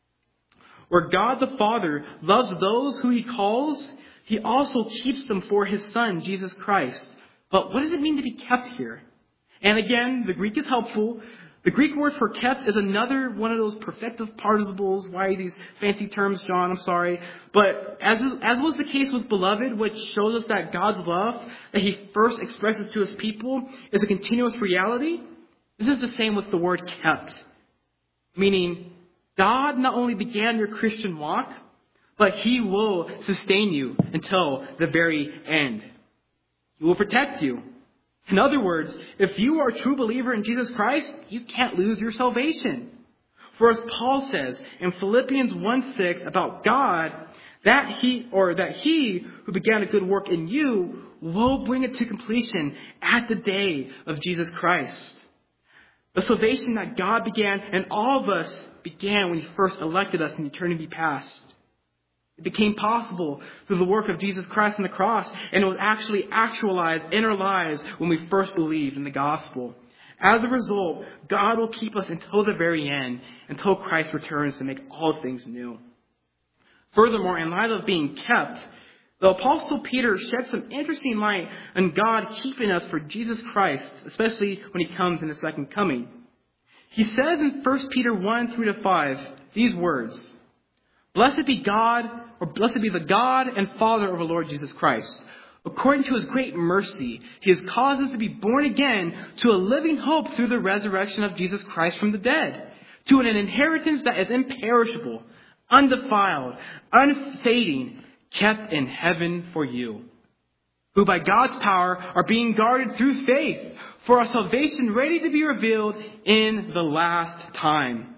Where God the Father loves those who he calls, he also keeps them for his Son, Jesus Christ. But what does it mean to be kept here? And again, the Greek is helpful. The Greek word for kept is another one of those perfective participles. Why are these fancy terms, John? I'm sorry. But as, is, as was the case with beloved, which shows us that God's love that he first expresses to his people is a continuous reality, this is the same with the word kept. Meaning, God not only began your Christian walk, but he will sustain you until the very end. He will protect you. In other words, if you are a true believer in Jesus Christ, you can't lose your salvation. For as Paul says in Philippians one six about God, that he or that he who began a good work in you will bring it to completion at the day of Jesus Christ. The salvation that God began and all of us began when he first elected us in eternity past. It became possible through the work of Jesus Christ on the cross, and it was actually actualized in our lives when we first believed in the gospel. As a result, God will keep us until the very end, until Christ returns to make all things new. Furthermore, in light of being kept, the Apostle Peter sheds some interesting light on God keeping us for Jesus Christ, especially when he comes in the second coming. He says in First Peter one, three to five, these words, "Blessed be God, or blessed be the God and Father of our Lord Jesus Christ. According to his great mercy, he has caused us to be born again to a living hope through the resurrection of Jesus Christ from the dead, to an inheritance that is imperishable, undefiled, unfading, kept in heaven for you, who by God's power are being guarded through faith for our salvation ready to be revealed in the last time."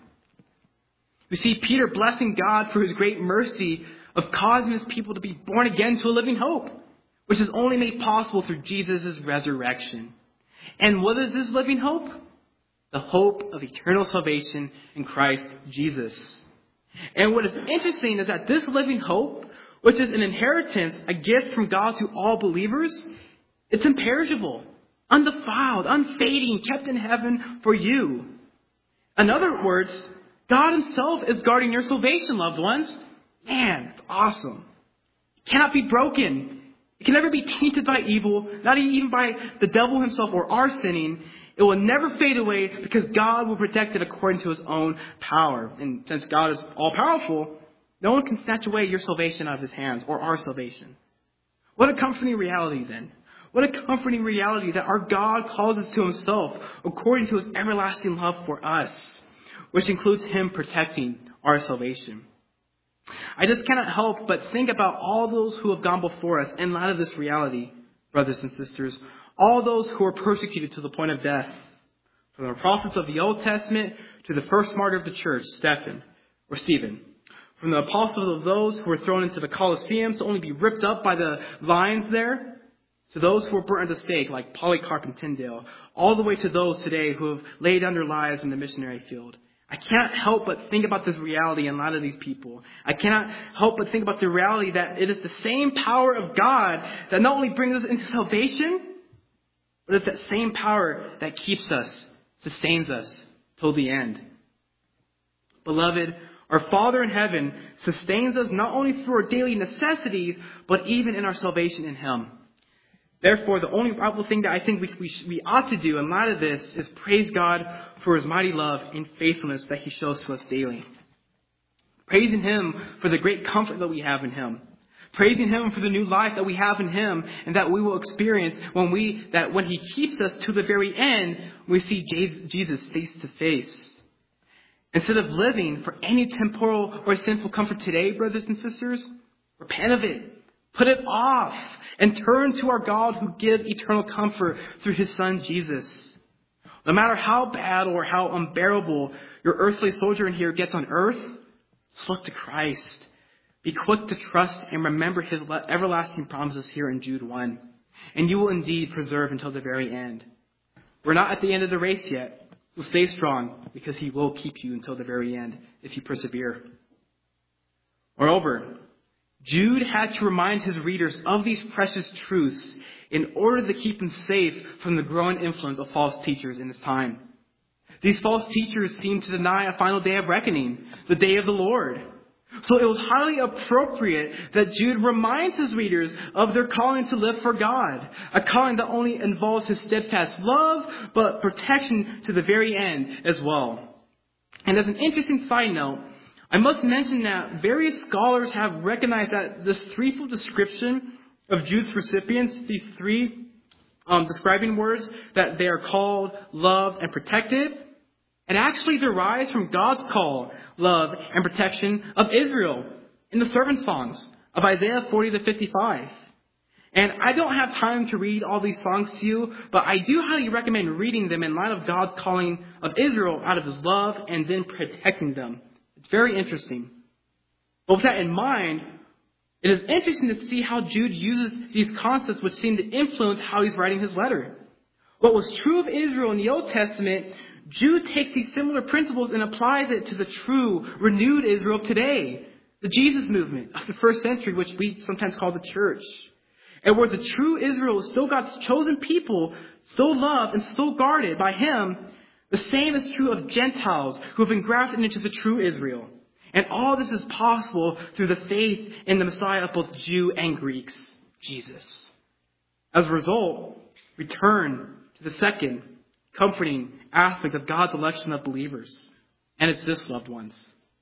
We see Peter blessing God for his great mercy of causing his people to be born again to a living hope, which is only made possible through Jesus' resurrection. And what is this living hope? The hope of eternal salvation in Christ Jesus. And what is interesting is that this living hope, which is an inheritance, a gift from God to all believers, it's imperishable, undefiled, unfading, kept in heaven for you. In other words, God himself is guarding your salvation, loved ones. Man, it's awesome. It cannot be broken. It can never be tainted by evil, not even by the devil himself or our sinning. It will never fade away because God will protect it according to his own power. And since God is all-powerful, no one can snatch away your salvation out of his hands or our salvation. What a comforting reality then. What a comforting reality that our God calls us to himself according to his everlasting love for us, which includes him protecting our salvation. I just cannot help but think about all those who have gone before us in light of this reality, brothers and sisters. All those who were persecuted to the point of death. From the prophets of the Old Testament to the first martyr of the church, Stephen, or Stephen. From the apostles of those who were thrown into the Colosseum to only be ripped up by the lions there, to those who were burnt at the stake like Polycarp and Tyndale, all the way to those today who have laid down their lives in the missionary field. I cannot help but think about this reality in light of these people. I cannot help but think about the reality that it is the same power of God that not only brings us into salvation, but it's that same power that keeps us, sustains us till the end. Beloved, our Father in heaven sustains us not only through our daily necessities, but even in our salvation in him. Therefore, the only rightful thing that I think we, we, we ought to do in light of this is praise God for his mighty love and faithfulness that he shows to us daily. Praising him for the great comfort that we have in him. Praising him for the new life that we have in him and that we will experience when we, that when he keeps us to the very end, we see Jesus face to face. Instead of living for any temporal or sinful comfort today, brothers and sisters, repent of it. Put it off and turn to our God who gives eternal comfort through his son, Jesus. No matter how bad or how unbearable your earthly sojourn here gets on earth, just look to Christ. Be quick to trust and remember his everlasting promises here in Jude one. And you will indeed preserve until the very end. We're not at the end of the race yet, so stay strong because he will keep you until the very end if you persevere. Moreover, Jude had to remind his readers of these precious truths in order to keep them safe from the growing influence of false teachers in his time. These false teachers seemed to deny a final day of reckoning, the day of the Lord. So it was highly appropriate that Jude reminds his readers of their calling to live for God, a calling that only involves his steadfast love, but protection to the very end as well. And as an interesting side note, I must mention that various scholars have recognized that this threefold description of Jude's recipients, these three um, describing words, that they are called, loved, and protected, it actually derives from God's call, love, and protection of Israel in the servant songs of Isaiah forty to fifty-five. And I don't have time to read all these songs to you, but I do highly recommend reading them in light of God's calling of Israel out of his love and then protecting them. It's very interesting. But with that in mind, it is interesting to see how Jude uses these concepts which seem to influence how he's writing his letter. What was true of Israel in the Old Testament, Jude takes these similar principles and applies it to the true, renewed Israel of today, the Jesus movement of the first century, which we sometimes call the church. And where the true Israel is still God's chosen people, still loved and still guarded by him, the same is true of Gentiles who have been grafted into the true Israel. And all this is possible through the faith in the Messiah of both Jew and Greeks, Jesus. As a result, we turn to the second comforting aspect of God's election of believers. And it's this, loved ones.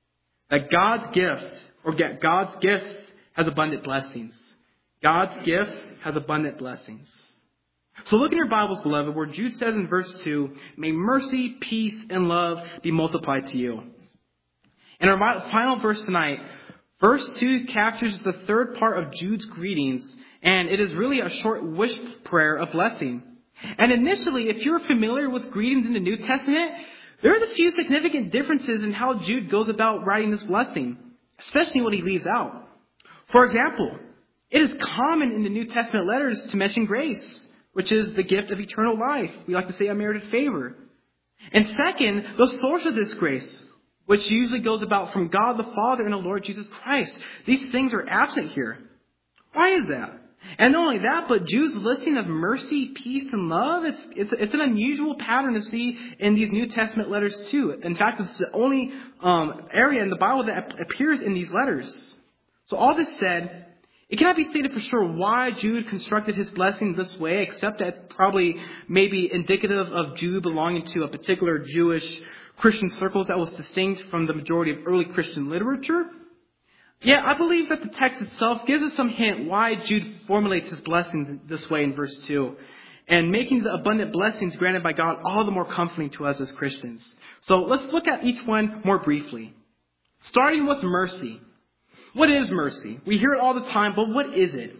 that God's gift, or get God's gift has abundant blessings. God's gift has abundant blessings. So look in your Bibles, beloved, where Jude says in verse two, may mercy, peace, and love be multiplied to you. In our final verse tonight, verse two captures the third part of Jude's greetings, and it is really a short wish prayer of blessing. And initially, if you're familiar with greetings in the New Testament, there's a few significant differences in how Jude goes about writing this blessing, especially what he leaves out. For example, it is common in the New Testament letters to mention grace, which is the gift of eternal life. We like to say unmerited favor. And second, the source of this grace, which usually goes about from God the Father and the Lord Jesus Christ. These things are absent here. Why is that? And not only that, but Jude's listing of mercy, peace, and love, it's, it's, it's an unusual pattern to see in these New Testament letters too. In fact, it's the only um, area in the Bible that appears in these letters. So all this said, it cannot be stated for sure why Jude constructed his blessing this way, except that it's probably maybe indicative of Jude belonging to a particular Jewish Christian circles that was distinct from the majority of early Christian literature. Yeah, I believe that the text itself gives us some hint why Jude formulates his blessings this way in verse two, and making the abundant blessings granted by God all the more comforting to us as Christians. So let's look at each one more briefly. Starting with mercy. What is mercy? We hear it all the time, but what is it?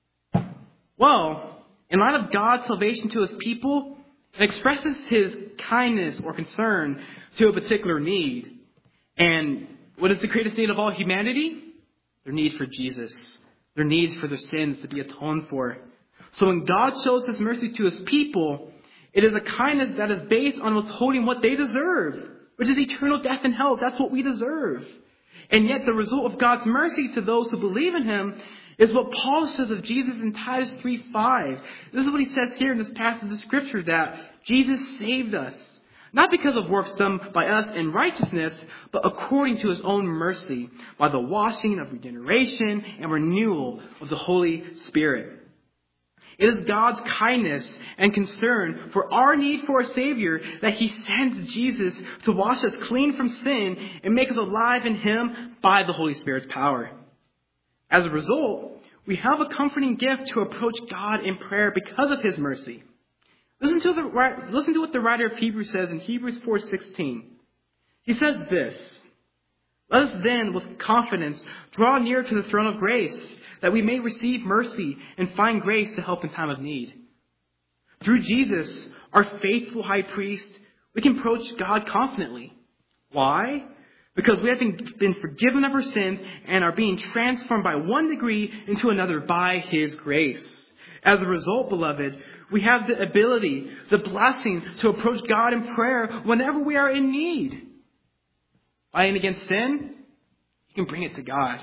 Well, in light of God's salvation to his people, it expresses his kindness or concern to a particular need. And what is the greatest need of all humanity? Their need for Jesus. Their needs for their sins to be atoned for. So when God shows his mercy to his people, it is a kindness that is based on withholding what they deserve, which is eternal death and hell. That's what we deserve. And yet the result of God's mercy to those who believe in him is what Paul says of Jesus in Titus three five. This is what he says here in this passage of Scripture, that Jesus saved us, not because of works done by us in righteousness, but according to his own mercy, by the washing of regeneration and renewal of the Holy Spirit. It is God's kindness and concern for our need for a Savior that he sends Jesus to wash us clean from sin and make us alive in him by the Holy Spirit's power. As a result, we have a comforting gift to approach God in prayer because of his mercy. Listen to, the, listen to what the writer of Hebrews says in Hebrews four sixteen. He says this, let us then with confidence draw near to the throne of grace, that we may receive mercy and find grace to help in time of need. Through Jesus, our faithful high priest, we can approach God confidently. Why? Because we have been, been forgiven of our sins and are being transformed by one degree into another by his grace. As a result, beloved, we have the ability, the blessing to approach God in prayer whenever we are in need. Fighting against sin, you can bring it to God.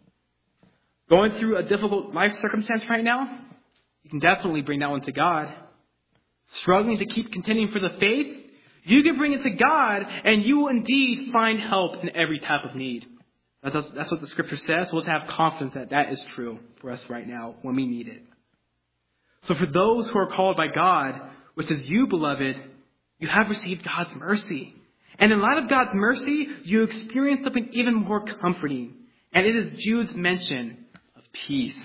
Going through a difficult life circumstance right now, you can definitely bring that one to God. Struggling to keep contending for the faith, you can bring it to God, and you will indeed find help in every type of need. That's, that's what the Scripture says, so let's have confidence that that is true for us right now when we need it. So for those who are called by God, which is you, beloved, you have received God's mercy. And in light of God's mercy, you experience something even more comforting. And it is Jude's mention of peace.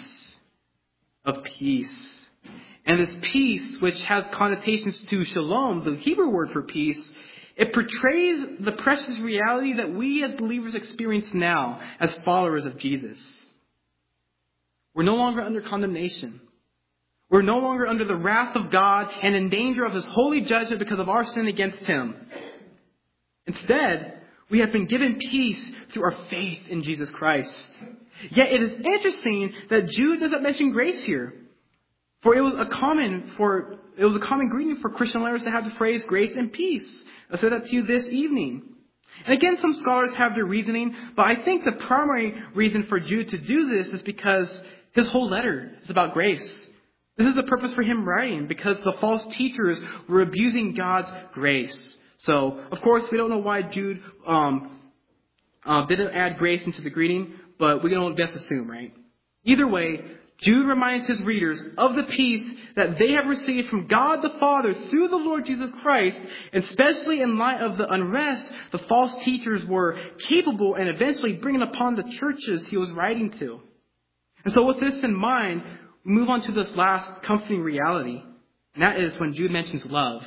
Of peace. And this peace, which has connotations to shalom, the Hebrew word for peace, it portrays the precious reality that we as believers experience now as followers of Jesus. We're no longer under condemnation. We're no longer under the wrath of God and in danger of his holy judgment because of our sin against him. Instead, we have been given peace through our faith in Jesus Christ. Yet it is interesting that Jude doesn't mention grace here. For it was a common for it was a common greeting for Christian letters to have the phrase grace and peace. I said that to you this evening. And again, some scholars have their reasoning, but I think the primary reason for Jude to do this is because his whole letter is about grace. This is the purpose for him writing, because the false teachers were abusing God's grace. So, of course, we don't know why Jude um, uh, didn't add grace into the greeting, but we can only best assume, right? Either way, Jude reminds his readers of the peace that they have received from God the Father through the Lord Jesus Christ, and especially in light of the unrest the false teachers were capable and eventually bringing upon the churches he was writing to. And so with this in mind, we move on to this last comforting reality, and that is when Jude mentions love.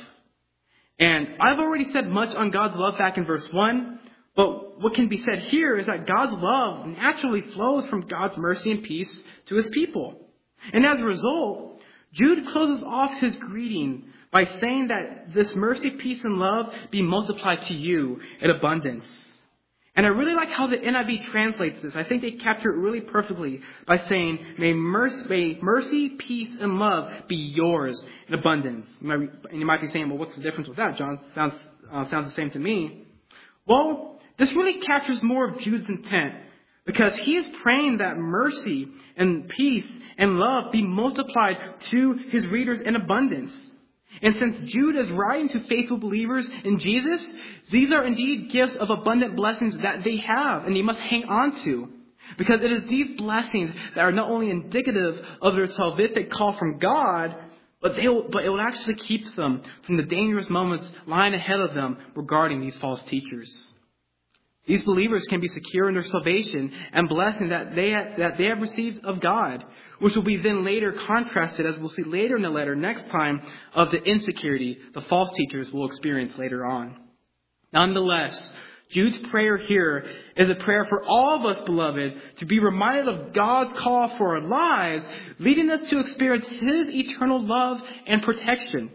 And I've already said much on God's love back in verse one, but what can be said here is that God's love naturally flows from God's mercy and peace to his people. And as a result, Jude closes off his greeting by saying that this mercy, peace, and love be multiplied to you in abundance. And I really like how the N I V translates this. I think they capture it really perfectly by saying, may mercy, may mercy, peace, and love be yours in abundance. You might, and you might be saying, well, what's the difference with that, John? Sounds, uh, sounds the same to me. Well, this really captures more of Jude's intent, because he is praying that mercy and peace and love be multiplied to his readers in abundance. And since Jude is writing to faithful believers in Jesus, these are indeed gifts of abundant blessings that they have and they must hang on to. Because it is these blessings that are not only indicative of their salvific call from God, but they will, but it will actually keep them from the dangerous moments lying ahead of them regarding these false teachers. These believers can be secure in their salvation and blessing that they have, that they have received of God, which will be then later contrasted, as we'll see later in the letter next time, of the insecurity the false teachers will experience later on. Nonetheless, Jude's prayer here is a prayer for all of us, beloved, to be reminded of God's call for our lives, leading us to experience his eternal love and protection.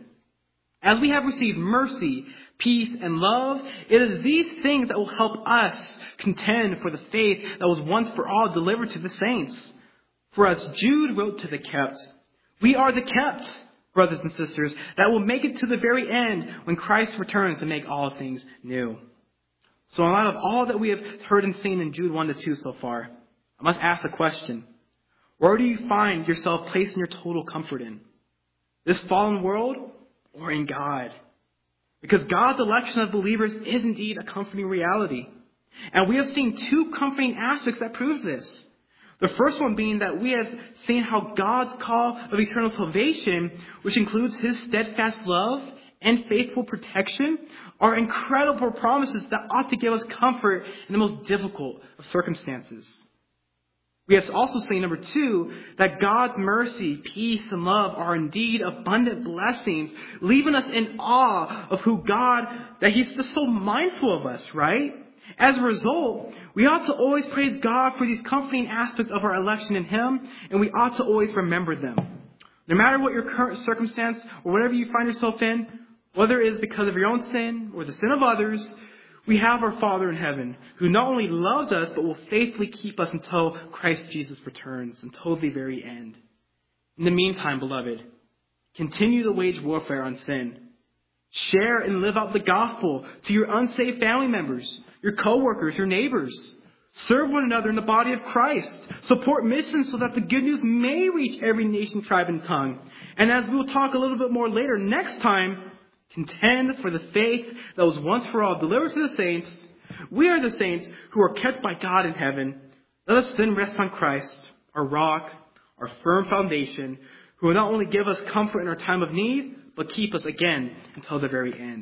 As we have received mercy, peace, and love, it is these things that will help us contend for the faith that was once for all delivered to the saints. For as Jude wrote to the kept, we are the kept, brothers and sisters, that will make it to the very end when Christ returns to make all things new. So in light of all that we have heard and seen in Jude one to two so far, I must ask the question, where do you find yourself placing your total comfort in? This fallen world or in God? Because God's election of believers is indeed a comforting reality. And we have seen two comforting aspects that prove this. The first one being that we have seen how God's call of eternal salvation, which includes his steadfast love and faithful protection, are incredible promises that ought to give us comfort in the most difficult of circumstances. We have also seen, number two, that God's mercy, peace, and love are indeed abundant blessings, leaving us in awe of who God, that he's just so mindful of us, right? As a result, we ought to always praise God for these comforting aspects of our election in him, and we ought to always remember them. No matter what your current circumstance or whatever you find yourself in, whether it is because of your own sin or the sin of others, we have our Father in heaven, who not only loves us, but will faithfully keep us until Christ Jesus returns, until the very end. In the meantime, beloved, continue to wage warfare on sin. Share and live out the gospel to your unsaved family members, your co-workers, your neighbors. Serve one another in the body of Christ. Support missions so that the good news may reach every nation, tribe, and tongue. And as we will talk a little bit more later next time, contend for the faith that was once for all delivered to the saints. We are the saints who are kept by God in heaven. Let us then rest on Christ, our rock, our firm foundation, who will not only give us comfort in our time of need, but keep us again until the very end.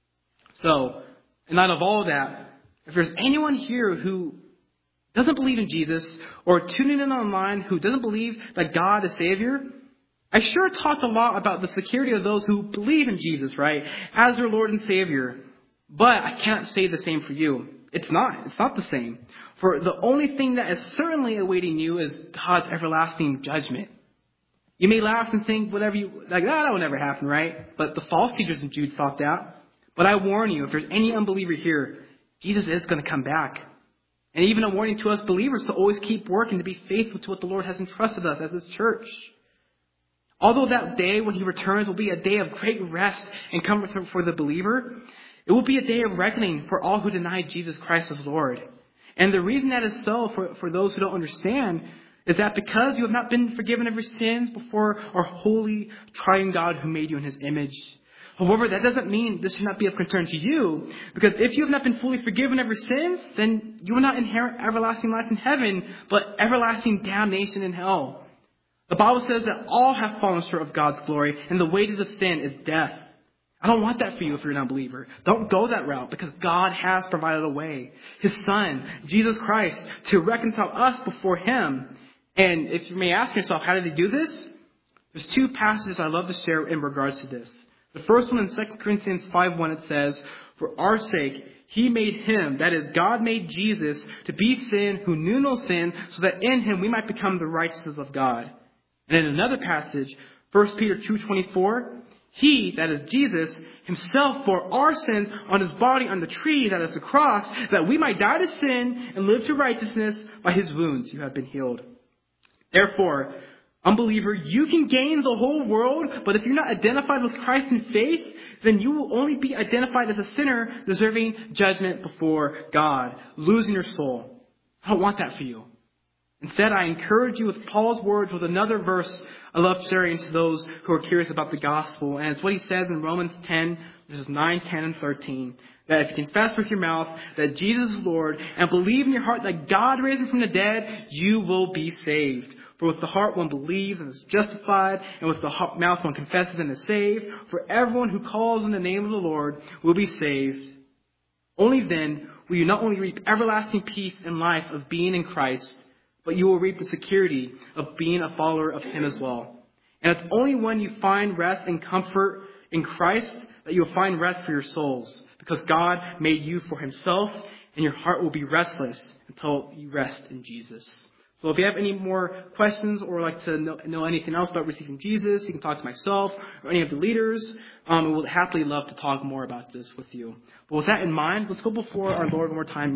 So, in light of all that, if there's anyone here who doesn't believe in Jesus, or tuning in online who doesn't believe that God is Savior, I sure talked a lot about the security of those who believe in Jesus, right, as their Lord and Savior. But I can't say the same for you. It's not. It's not the same. For the only thing that is certainly awaiting you is God's everlasting judgment. You may laugh and think whatever you, like, ah, that will never happen, right? But the false teachers in Jude thought that. But I warn you, if there's any unbeliever here, Jesus is going to come back. And even a warning to us believers to always keep working to be faithful to what the Lord has entrusted us as his church. Although that day when he returns will be a day of great rest and comfort for the believer, it will be a day of reckoning for all who deny Jesus Christ as Lord. And the reason that is so for, for those who don't understand is that because you have not been forgiven of your sins before our holy, triune God who made you in his image. However, that doesn't mean this should not be of concern to you, because if you have not been fully forgiven of your sins, then you will not inherit everlasting life in heaven, but everlasting damnation in hell. The Bible says that all have fallen short of God's glory, and the wages of sin is death. I don't want that for you if you're not a believer. Don't go that route, because God has provided a way. His Son, Jesus Christ, to reconcile us before Him. And if you may ask yourself, how did He do this? There's two passages I love to share in regards to this. The first one in Second Corinthians five one, it says, "For our sake, He made Him," that is, God made Jesus, "to be sin who knew no sin, so that in Him we might become the righteousness of God." And in another passage, First Peter two twenty-four, "He," that is Jesus, "Himself bore our sins on His body on the tree," that is the cross, "that we might die to sin and live to righteousness. By His wounds you have been healed." Therefore, unbeliever, you can gain the whole world, but if you're not identified with Christ in faith, then you will only be identified as a sinner deserving judgment before God, losing your soul. I don't want that for you. Instead, I encourage you with Paul's words with another verse I love sharing to those who are curious about the gospel. And it's what he says in Romans ten, verses nine, ten, and thirteen. That if you confess with your mouth that Jesus is Lord and believe in your heart that God raised Him from the dead, you will be saved. For with the heart one believes and is justified, and with the mouth one confesses and is saved. For everyone who calls on the name of the Lord will be saved. Only then will you not only reap everlasting peace and life of being in Christ, but you will reap the security of being a follower of Him as well. And it's only when you find rest and comfort in Christ that you will find rest for your souls, because God made you for Himself, and your heart will be restless until you rest in Jesus. So if you have any more questions or like to know, know anything else about receiving Jesus, you can talk to myself or any of the leaders. Um, we would happily love to talk more about this with you. But with that in mind, let's go before our Lord one more time.